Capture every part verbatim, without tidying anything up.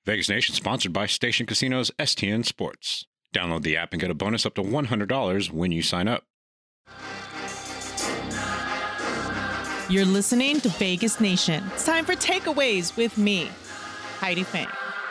Vegas Nation sponsored by Station Casinos S T N Sports. Download the app and get a bonus up to one hundred dollars when you sign up. You're listening to Vegas Nation. It's time for takeaways with me, Heidi Fang.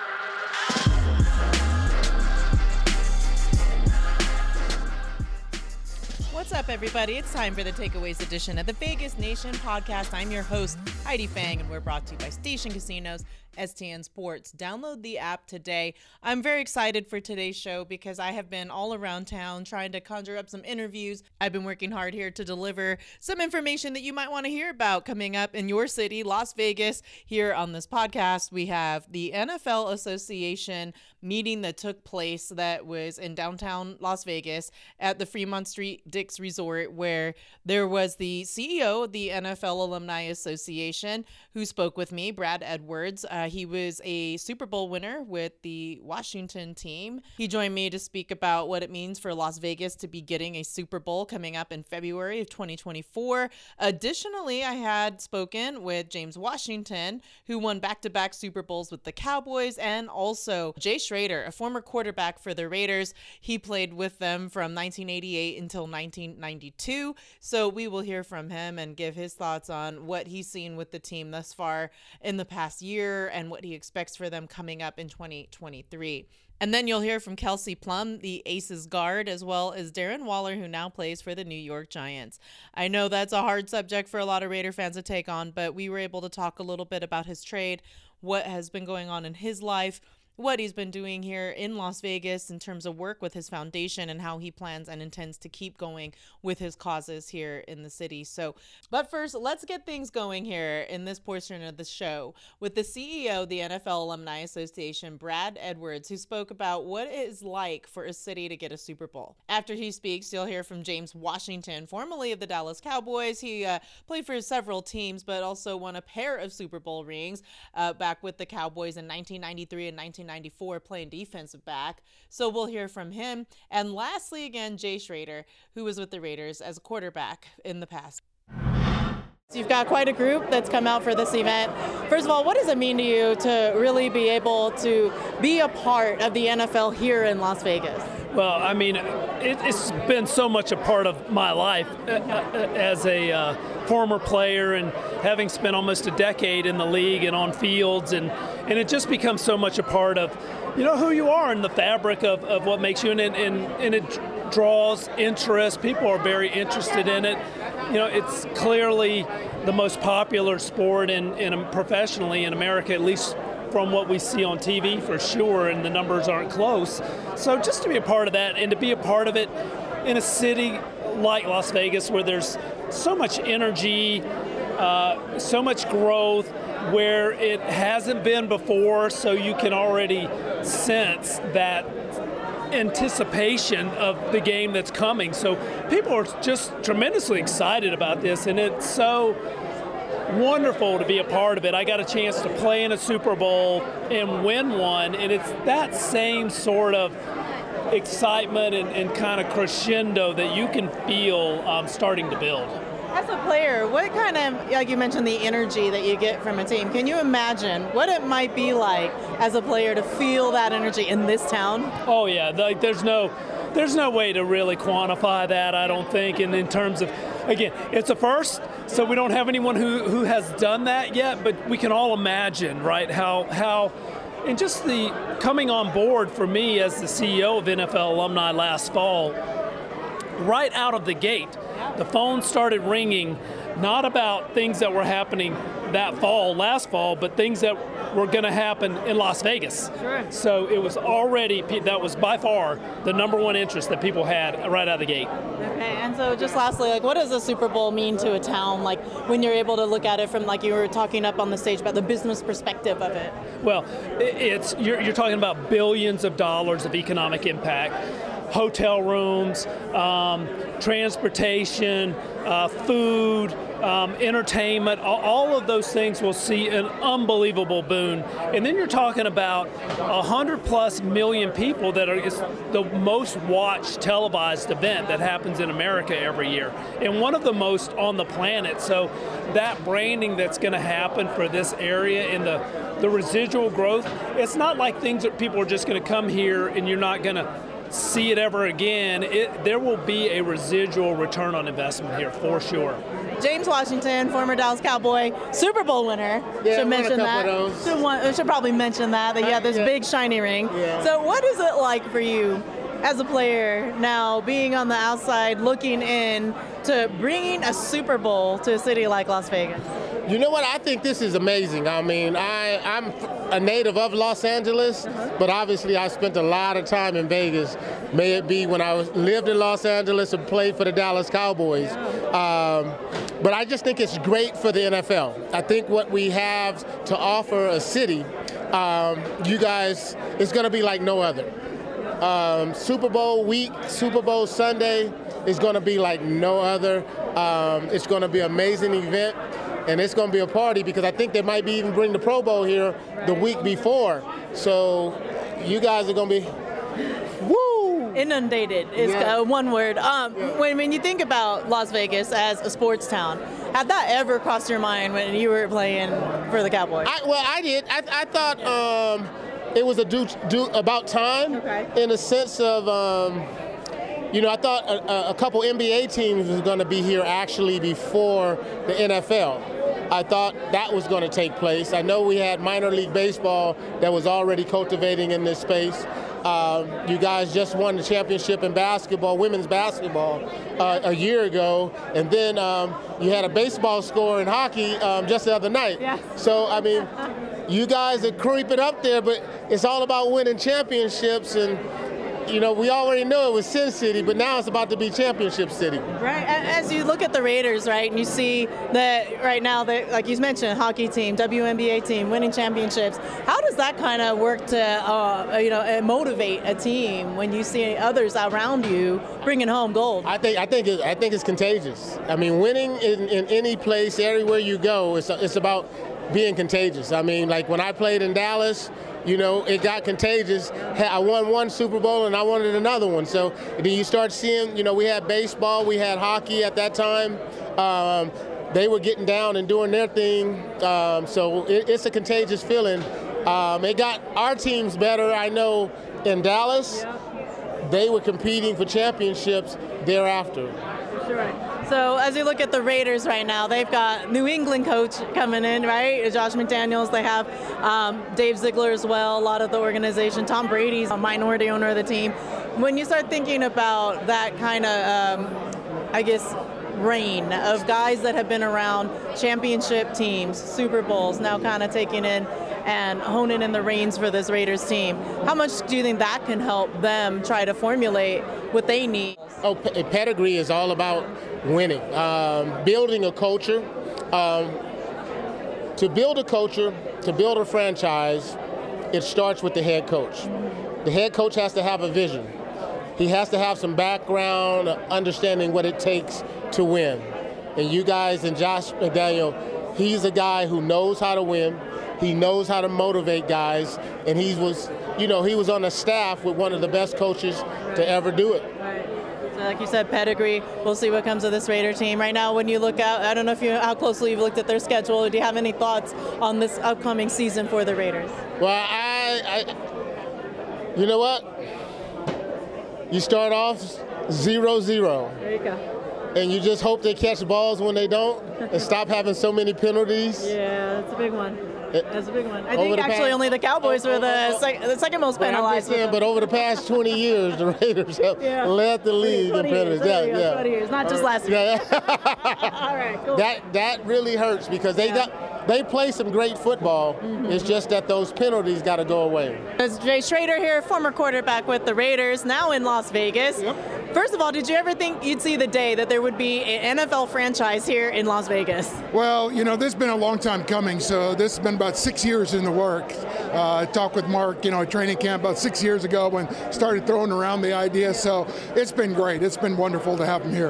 What's up, everybody? It's time for the Takeaways edition of the Vegas Nation podcast. I'm your host, Heidi Fang, and we're brought to you by Station Casinos, S T N Sports. Download the app today. I'm very excited for today's show because I have been all around town trying to conjure up some interviews. I've been working hard here to deliver some information that you might want to hear about coming up in your city, Las Vegas. Here on this podcast, we have the N F L Association meeting that took place that was in downtown Las Vegas at the Fremont Street Dick's Resort, where there was the C E O of the N F L Alumni Association who spoke with me, Brad Edwards. Uh, he was a Super Bowl winner with the Washington team. He joined me to speak about what it means for Las Vegas to be getting a Super Bowl coming up in February of twenty twenty-four. Additionally, I had spoken with James Washington, who won back-to-back Super Bowls with the Cowboys, and also Jay Schroeder, a former quarterback for the Raiders. He played with them from nineteen eighty-eight until nineteen ninety-two. So we will hear from him and give his thoughts on what he's seen with the team thus far in the past year and what he expects for them coming up in twenty twenty-three. And then you'll hear from Kelsey Plum, the Aces guard, as well as Darren Waller, who now plays for the New York Giants. I know that's a hard subject for a lot of Raider fans to take on, but we were able to talk a little bit about his trade, what has been going on in his life, what he's been doing here in Las Vegas in terms of work with his foundation, and how he plans and intends to keep going with his causes here in the city. So, but first, let's get things going here in this portion of the show with the C E O of the N F L Alumni Association, Brad Edwards, who spoke about what it is like for a city to get a Super Bowl. After he speaks, you'll hear from James Washington, formerly of the Dallas Cowboys. He uh, played for several teams, but also won a pair of Super Bowl rings uh, back with the Cowboys in nineteen ninety-three and nineteen ninety-four, playing defensive back. So we'll hear from him. And lastly, again, Jay Schroeder, who was with the Raiders as a quarterback in the past. So you've got quite a group that's come out for this event. First of all, what does it mean to you to really be able to be a part of the N F L here in Las Vegas? Well, I mean, it, it's been so much a part of my life as a uh, former player and having spent almost a decade in the league and on fields, and, and it just becomes so much a part of, you know, who you are and the fabric of, of what makes you, and, and, and it draws interest. People are very interested in it. You know, it's clearly the most popular sport in, in professionally in America, at least from what we see on T V for sure, and the numbers aren't close. So just to be a part of that and to be a part of it in a city like Las Vegas where there's so much energy, uh, so much growth, where it hasn't been before, so you can already sense that anticipation of the game that's coming. So people are just tremendously excited about this, and it's so wonderful to be a part of it. I got a chance to play in a Super Bowl and win one, and it's that same sort of excitement and, and kind of crescendo that you can feel um, starting to build. As a player, what kind of, like you mentioned, the energy that you get from a team, can you imagine what it might be like as a player to feel that energy in this town? Oh yeah, like there's no there's no way to really quantify that, I don't think, and in terms of, again, it's a first, so we don't have anyone who, who has done that yet, but we can all imagine, right, how how and just the coming on board for me as the C E O of N F L Alumni last fall, right out of the gate, the phone started ringing, not about things that were happening that fall, last fall, but things that were going to happen in Las Vegas. Sure. So it was already, that was by far the number one interest that people had right out of the gate. Okay, and so just lastly, like, what does a Super Bowl mean to a town, like, when you're able to look at it from, like you were talking up on the stage about the business perspective of it? Well, it's you're, you're talking about billions of dollars of economic impact. Hotel rooms, um, transportation, uh, food, um, entertainment, all, all of those things will see an unbelievable boon. And then you're talking about one hundred plus million people that are it's the most watched televised event that happens in America every year, and one of the most on the planet. So that branding that's going to happen for this area and the, the residual growth, it's not like things that people are just going to come here and you're not going to see it ever again. It, there will be a residual return on investment here for sure. James Washington, former Dallas Cowboy, Super Bowl winner. Yeah, should mention won a that. couple of those. Should, want, should probably mention that, that you have this yeah. big shiny ring. Yeah. So what is it like for you as a player now, being on the outside, looking in to bringing a Super Bowl to a city like Las Vegas? You know what? I think this is amazing. I mean, I, I'm a native of Los Angeles, uh-huh. but obviously I spent a lot of time in Vegas. May it be when I was, lived in Los Angeles and played for the Dallas Cowboys. Um, but I just think it's great for the N F L. I think what we have to offer a city, um, you guys, it's going to be like no other. Um, Super Bowl week, Super Bowl Sunday is going to be like no other. Um, it's going to be an amazing event. And it's going to be a party because I think they might be even bring the Pro Bowl here the week before. So you guys are going to be, woo! Inundated is Yeah. uh, one word. Um, Yeah. when, when you think about Las Vegas as a sports town, had that ever crossed your mind when you were playing for the Cowboys? I, well, I did. I, I thought um, it was a do, do about time Okay. in a sense of, um, you know, I thought a, a couple N B A teams was going to be here actually before the N F L. I thought that was going to take place. I know we had minor league baseball that was already cultivating in this space. Um, you guys just won the championship in basketball, women's basketball, uh, a year ago. And then um, you had a baseball score in hockey um, just the other night. Yeah. So, I mean, you guys are creeping up there, but it's all about winning championships. And, you know, we already know it was Sin City, but now it's about to be Championship City. Right. As you look at the Raiders, right, and you see that right now, that, like you mentioned, hockey team, W N B A team, winning championships. How does that kind of work to, uh, you know, motivate a team when you see others around you bringing home gold? I think I think it, I think it's contagious. I mean, winning in, in any place, everywhere you go, it's it's about being contagious. I mean, like when I played in Dallas, you know, it got contagious. I won one Super Bowl and I wanted another one. So then you start seeing, you know, we had baseball, we had hockey at that time. Um, they were getting down and doing their thing. Um, so it, it's a contagious feeling. Um, it got our teams better. I know in Dallas, they were competing for championships thereafter. Sure. So as you look at the Raiders right now, they've got New England coach coming in, right? Josh McDaniels. They have um, Dave Ziegler as well, a lot of the organization. Tom Brady's a minority owner of the team. When you start thinking about that kind of, um, I guess, reign of guys that have been around championship teams, Super Bowls, now kind of taking in and honing in the reins for this Raiders team, how much do you think that can help them try to formulate what they need? Oh, pe- pedigree is all about winning, um, building a culture. Um, to build a culture, to build a franchise, it starts with the head coach. The head coach has to have a vision. He has to have some background, understanding what it takes to win. And you guys and Josh McDaniel, he's a guy who knows how to win. He knows how to motivate guys, and he was, you know, he was on a staff with one of the best coaches to ever do it. Right. So like you said, pedigree. We'll see what comes of this Raider team. Right now, when you look out, I don't know if you how closely you've looked at their schedule. Do you have any thoughts on this upcoming season for the Raiders? Well, I, I you know what? You start off zero zero. There you go. And you just hope they catch balls when they don't and stop having so many penalties. Yeah, that's a big one. That's a big one. I Over think the actually past- only the Cowboys were the, sec- the second most But I'm just penalized. with saying, them. but over the past twenty years, the Raiders have Yeah. led the league in twenty years, penalties. there you Yeah, go, yeah. twenty years, not just last year. Yeah, yeah. All right, cool. that that really hurts because they Yeah. got they play some great football. Mm-hmm. It's just that those penalties got to go away. There's Jay Schrader here, former quarterback with the Raiders, now in Las Vegas. Yep. First of all, did you ever think you'd see the day that there would be an N F L franchise here in Las Vegas? Well, you know, this has been a long time coming, so this has been about six years in the work. Uh, I talked with Mark, you know, at training camp about six years ago when started throwing around the idea, so it's been great. It's been wonderful to have him here.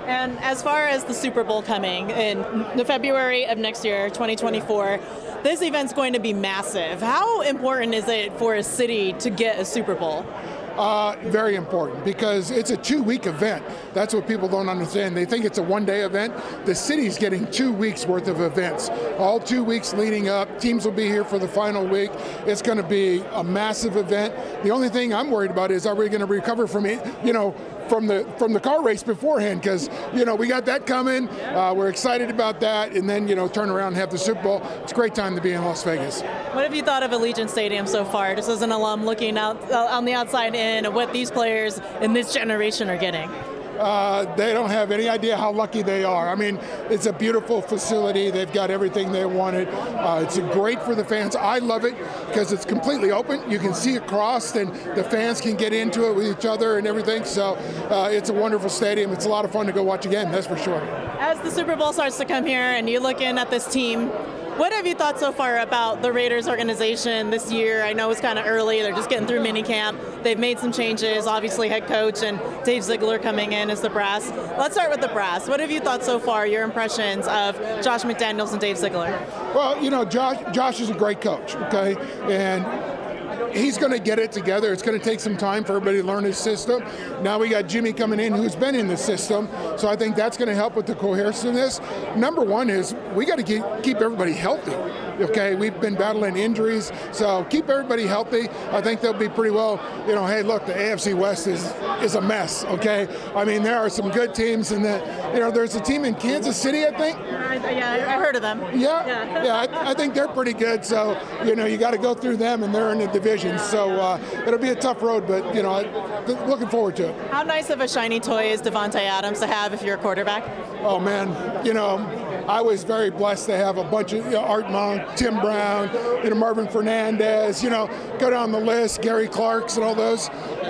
And as far as the Super Bowl coming in the February of next year, twenty twenty-four, this event's going to be massive. How important is it for a city to get a Super Bowl? Uh, very important, because it's a two-week event. That's what people don't understand. They think it's a one-day event. The city's getting two weeks worth of events. All two weeks leading up. Teams will be here for the final week. It's going to be a massive event. The only thing I'm worried about is, are we going to recover from it, you know, from the from the car race beforehand? Because, you know, we got that coming. Uh, we're excited about that. And then, you know, turn around and have the Super Bowl. It's a great time to be in Las Vegas. What have you thought of Allegiant Stadium so far, just as an alum looking out uh, on the outside in at what these players in this generation are getting? Uh, they don't have any idea how lucky they are. I mean, it's a beautiful facility. They've got everything they wanted. Uh, it's great for the fans. I love it because it's completely open. You can see across, and the fans can get into it with each other and everything. So uh, it's a wonderful stadium. It's a lot of fun to go watch a game, that's for sure. As the Super Bowl starts to come here and you look in at this team, what have you thought so far about the Raiders organization this year? I know it's kind of early. They're just getting through minicamp. They've made some changes. Obviously, head coach and Dave Ziegler coming in as the brass. Let's start with the brass. What have you thought so far, your impressions of Josh McDaniels and Dave Ziegler? Well, you know, Josh, Josh is a great coach, okay? And he's going to get it together. It's going to take some time for everybody to learn his system. Now we got Jimmy coming in who's been in the system, so I think that's going to help with the cohesiveness. Number one is we got to keep, keep everybody healthy, okay? We've been battling injuries, so keep everybody healthy. I think they'll be pretty well, you know, hey, look, the A F C West is is a mess, okay? I mean, there are some good teams, and the, you know, there's a team in Kansas City, I think. Uh, yeah, I heard of them. Yeah, yeah, yeah I, I think they're pretty good, so, you know, you got to go through them, and they're in the division. So uh, it'll be a tough road, but, you know, I, looking forward to it. How nice of a shiny toy is Devontae Adams to have if you're a quarterback? Oh, man, you know, I was very blessed to have a bunch of, you know, Art Monk, Tim Brown, you know, Marvin Fernandez, you know, go down the list, Gary Clarks and all those.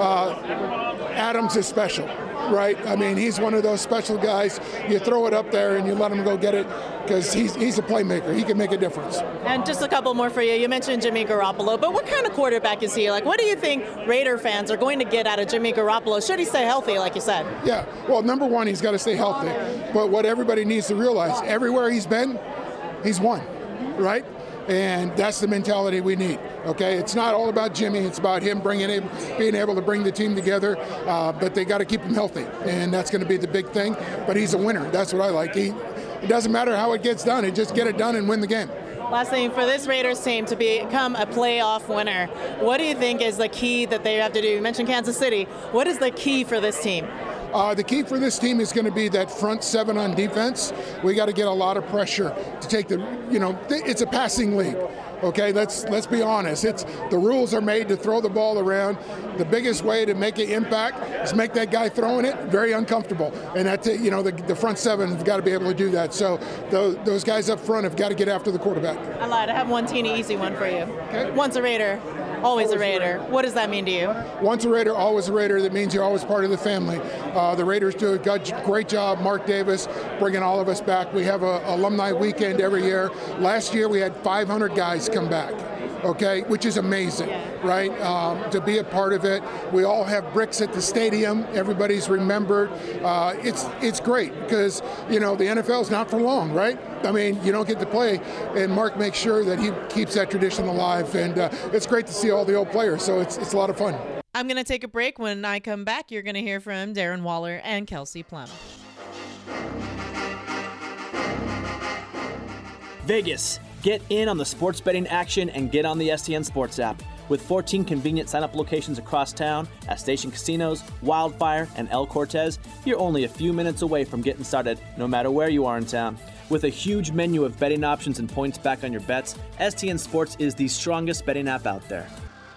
Uh, Adams is special, right? I mean, he's one of those special guys. You throw it up there and you let him go get it because he's he's a playmaker. He can make a difference. And just a couple more for you. You mentioned Jimmy Garoppolo, but what kind of quarterback is he? Like, what do you think Raider fans are going to get out of Jimmy Garoppolo? Should he stay healthy, like you said? Yeah, well, number one, he's got to stay healthy. But what everybody needs to realize, everywhere he's been, he's won, right? And that's the mentality we need, okay? It's not all about Jimmy. It's about him bringing him, being able to bring the team together, uh, but they got to keep him healthy, and that's going to be the big thing. But he's a winner. That's what I like. He, it doesn't matter how it gets done. It just get it done and win the game. Last thing, for this Raiders team to become a playoff winner, what do you think is the key that they have to do? You mentioned Kansas City. What is the key for this team? Uh, the key for this team is going to be that front seven on defense. We got to get a lot of pressure to take the, you know, it's a passing league. Okay, let's let's be honest. It's the rules are made to throw the ball around. The biggest way to make an impact is make that guy throwing it very uncomfortable, and that you know the, the front seven have got to be able to do that. So those, those guys up front have got to get after the quarterback. I lied. I have one teeny easy one for you. Okay. Once a Raider, always, always a Raider. Raider. What does that mean to you? Once a Raider, always a Raider. That means you're always part of the family. Uh, the Raiders do a good, great job. Mark Davis bringing all of us back. We have a alumni weekend every year. Last year we had five hundred guys come back, okay, which is amazing, right? Um, to be a part of it. We all have bricks at the stadium. Everybody's remembered. Uh, it's it's great because, you know, the N F L is not for long, right? I mean, you don't get to play, and Mark makes sure that he keeps that tradition alive, and uh, it's great to see all the old players, so it's it's a lot of fun. I'm going to take a break. When I come back, you're going to hear from Darren Waller and Kelsey Plum. Vegas. Get in on the sports betting action and get on the S T N Sports app. With fourteen convenient sign-up locations across town at Station Casinos, Wildfire, and El Cortez, you're only a few minutes away from getting started, no matter where you are in town. With a huge menu of betting options and points back on your bets, S T N Sports is the strongest betting app out there.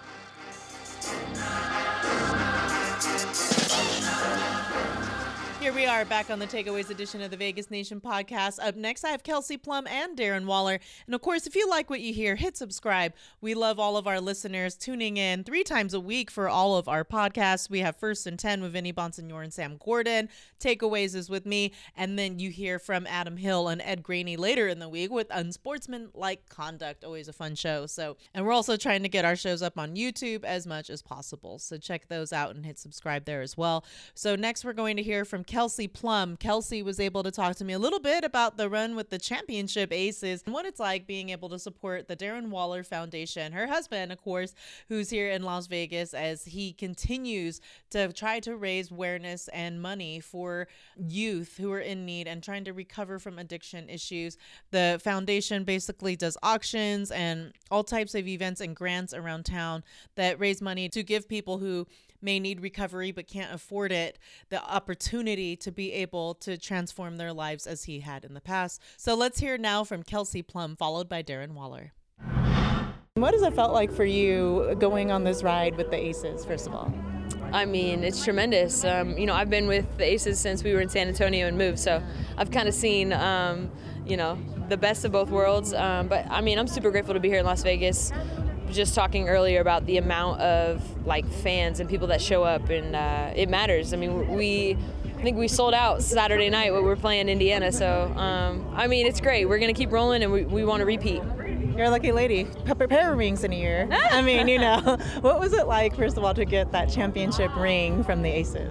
Here we are back on the Takeaways edition of the Vegas Nation podcast. Up next, I have Kelsey Plum and Darren Waller. And of course, if you like what you hear, hit subscribe. We love all of our listeners tuning in three times a week for all of our podcasts. We have First and Ten with Vinny Bonsignor and Sam Gordon. Takeaways is with me. And then you hear from Adam Hill and Ed Graney later in the week with Unsportsmanlike Conduct. Always a fun show. So, and we're also trying to get our shows up on YouTube as much as possible. So check those out and hit subscribe there as well. So next, we're going to hear from Kelsey Kelsey Plum. Kelsey was able to talk to me a little bit about the run with the championship Aces and what it's like being able to support the Darren Waller Foundation. Her husband, of course, who's here in Las Vegas as he continues to try to raise awareness and money for youth who are in need and trying to recover from addiction issues. The foundation basically does auctions and all types of events and grants around town that raise money to give people who may need recovery but can't afford it the opportunity to be able to transform their lives as he had in the past. So let's hear now from Kelsey Plum, followed by Darren Waller. What has it felt like for you going on this ride with the Aces, first of all? I mean, it's tremendous. Um, you know, I've been with the Aces since we were in San Antonio and moved, so I've kind of seen, um, you know, the best of both worlds. Um, but, I mean, I'm super grateful to be here in Las Vegas. Just talking earlier about the amount of, like, fans and people that show up, and uh, it matters. I mean, we... I think we sold out Saturday night when we were playing Indiana, so, um, I mean, it's great. We're going to keep rolling, and we, we want to repeat. You're a lucky lady. Pepper pair of rings in a year. I mean, you know, what was it like, first of all, to get that championship ring from the Aces?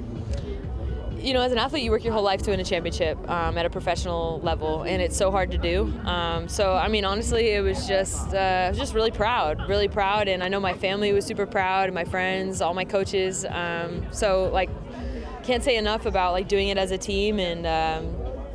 You know, as an athlete, you work your whole life to win a championship um, at a professional level, and it's so hard to do. Um, so, I mean, honestly, it was just, uh, I was just really proud, really proud, and I know my family was super proud, and my friends, all my coaches. Um, so, like, can't say enough about, like, doing it as a team, and um,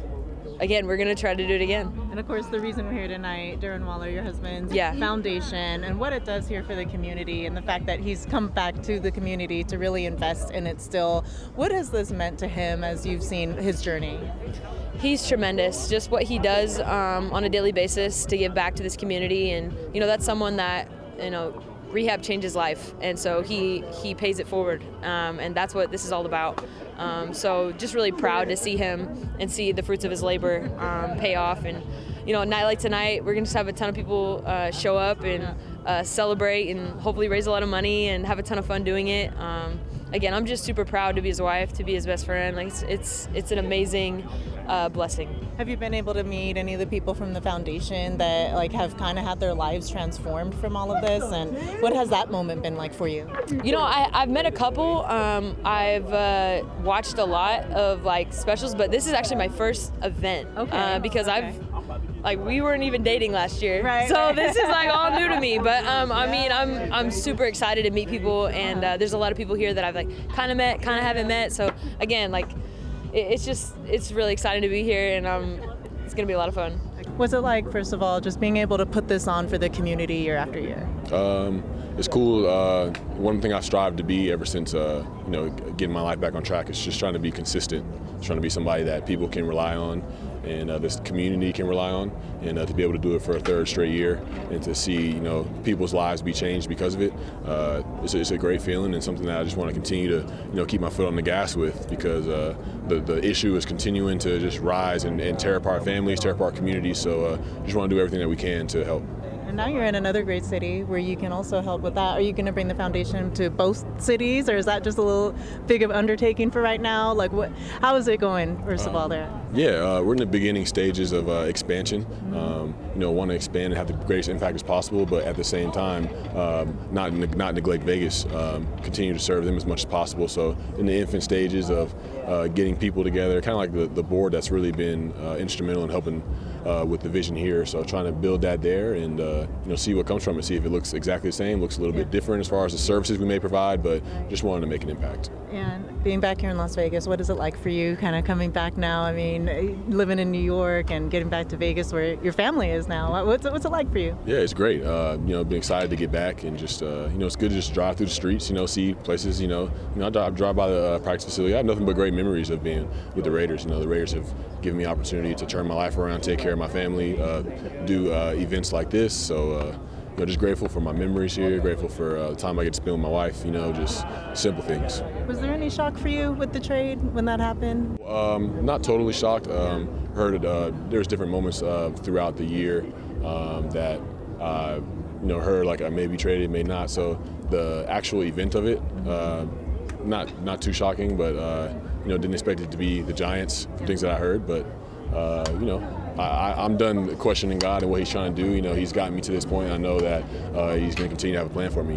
again, we're going to try to do it again. And of course, the reason we're here tonight, Darren Waller, your husband's yeah. foundation, and what it does here for the community, and the fact that he's come back to the community to really invest in it still. What has this meant to him as you've seen his journey? He's tremendous. Just what he does um, on a daily basis to give back to this community, and you know, that's someone that, you know, rehab changes life, and so he he pays it forward, um, and that's what this is all about. Um, so just really proud to see him and see the fruits of his labor um, pay off. And you know, a night like tonight, we're gonna just have a ton of people uh, show up and uh, celebrate, and hopefully raise a lot of money and have a ton of fun doing it. Um, again, I'm just super proud to be his wife, to be his best friend. Like it's it's, it's an amazing uh, blessing. Have you been able to meet any of the people from the foundation that like have kind of had their lives transformed from all of this, and what has that moment been like for you? You know, I, I've met a couple. Um, I've uh, watched a lot of like specials, but this is actually my first event okay. uh, because okay. I've like we weren't even dating last year, right, so right. this is like all new to me. But um, I mean, I'm I'm super excited to meet people, and uh, there's a lot of people here that I've like kind of met, kind of haven't met. So again, like it, it's just it's really exciting to be here, and um, it's gonna be a lot of fun. What's it like, first of all, just being able to put this on for the community year after year? Um, it's cool. Uh, one thing I've strived to be ever since, uh, you know, getting my life back on track is just trying to be consistent, trying to be somebody that people can rely on, and uh, this community can rely on, and uh, to be able to do it for a third straight year, and to see, you know, people's lives be changed because of it, uh, it's, a, it's a great feeling, and something that I just want to continue to, you know, keep my foot on the gas with, because uh, the the issue is continuing to just rise and, and tear apart families, tear apart communities. So uh, just want to do everything that we can to help. And now you're in another great city where you can also help with that. Are you going to bring the foundation to both cities, or is that just a little big of undertaking for right now? Like, what? How is it going, first of all, there? Yeah, uh, we're in the beginning stages of uh, expansion. Mm-hmm. Um, you know, want to expand and have the greatest impact as possible, but at the same time, um, not not neglect Vegas. Um, continue to serve them as much as possible. So in the infant stages of uh, getting people together, kind of like the, the board that's really been uh, instrumental in helping uh, with the vision here. So trying to build that there, and uh, you know, see what comes from it. See if it looks exactly the same, looks a little yeah. bit different as far as the services we may provide, but just wanting to make an impact. And being back here in Las Vegas, what is it like for you, kind of coming back now? I mean, living in New York and getting back to Vegas, where your family is now. What's it, what's it like for you? Yeah, it's great. Uh, you know, been excited to get back, and just uh, you know, it's good to just drive through the streets. You know, see places. You know, you know, I drive, drive by the uh, practice facility. I have nothing but great memories of being with the Raiders. You know, the Raiders have given me the opportunity to turn my life around, take care of my family, uh, do uh, events like this. So. Uh, You know, just grateful for my memories here, grateful for uh, the time I get to spend with my wife, you know, just simple things. Was there any shock for you with the trade when that happened? Um, not totally shocked. Um, heard it, uh, there's different moments uh, throughout the year um, that, uh, you know, heard like I may be traded, may not. So the actual event of it, uh, not not too shocking, but, uh, you know, didn't expect it to be the Giants, things that I heard, but, uh, you know, I, I'm done questioning God and what He's trying to do. You know, He's gotten me to this point. I know that uh, He's going to continue to have a plan for me, you know.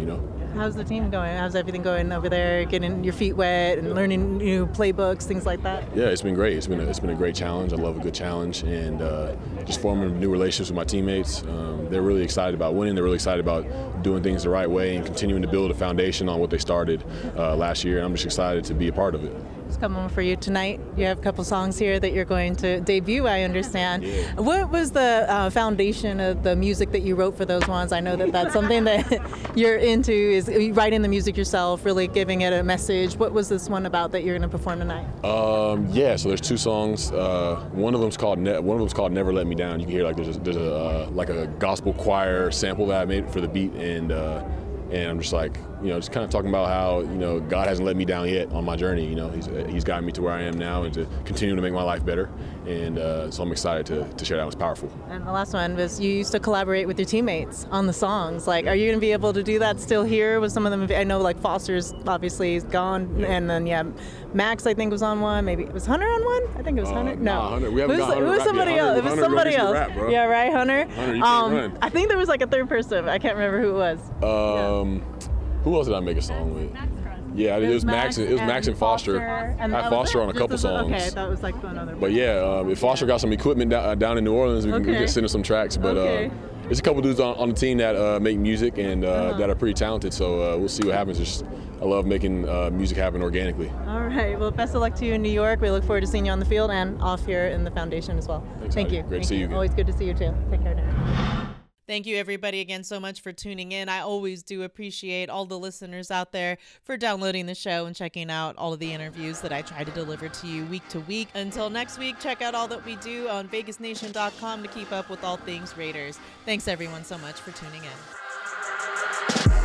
how's the team going? How's everything going over there? Getting your feet wet and learning new playbooks, things like that. Yeah, it's been great. It's been a, it's been a great challenge. I love a good challenge, and uh, just forming new relationships with my teammates. Um, they're really excited about winning. They're really excited about doing things the right way and continuing to build a foundation on what they started uh, last year. And I'm just excited to be a part of it. It's coming for you tonight. You have a couple songs here that you're going to debut, I understand. Yeah. What was the uh, foundation of the music that you wrote for those ones? I know that that's something that you're into, is writing the music yourself, really giving it a message. What was this one about that you're going to perform tonight? Um, yeah, so there's two songs. Uh, one of them's called ne- one of them's called "Never Let Me Down." You can hear like there's a, there's a uh, like a gospel choir sample that I made for the beat, and uh, and I'm just like, you know, just kind of talking about how, you know, God hasn't let me down yet on my journey. You know, he's he's gotten me to where I am now and to continue to make my life better. And uh, so I'm excited to, to share that. It was powerful. And the last one was you used to collaborate with your teammates on the songs. Like, are you going to be able to do that still here with some of them? I know, like, Foster's obviously is gone. Yeah. And then, yeah, Max, I think, was on one. Maybe it was Hunter on one? I think it was uh, Hunter. No. Nah, Hunter. We haven't it was, got Hunter it was rap somebody yet. else. Hunter, it was Hunter somebody else. Rap, bro. Yeah, right, Hunter? Hunter, you um, can't run. I think there was like a third person. I can't remember who it was. Um, yeah. Who else did I make a song with? Yeah, it, it was Max. And, it was Max and Foster. Foster and I had Foster on a couple songs. Okay, that was like another. But yeah, um, if Foster got some equipment down, down in New Orleans, we can, okay. we can send him some tracks. But okay. uh, there's a couple dudes on, on the team that uh, make music and uh, uh-huh. that are pretty talented. So uh, we'll see what happens. Just, I love making uh, music happen organically. All right. Well, best of luck to you in New York. We look forward to seeing you on the field and off here in the foundation as well. Thanks, Thank Heidi. you. Great Thank to see you again. Always good to see you too. Take care now. Thank you, everybody, again so much for tuning in. I always do appreciate all the listeners out there for downloading the show and checking out all of the interviews that I try to deliver to you week to week. Until next week, check out all that we do on Vegas Nation dot com to keep up with all things Raiders. Thanks, everyone, so much for tuning in.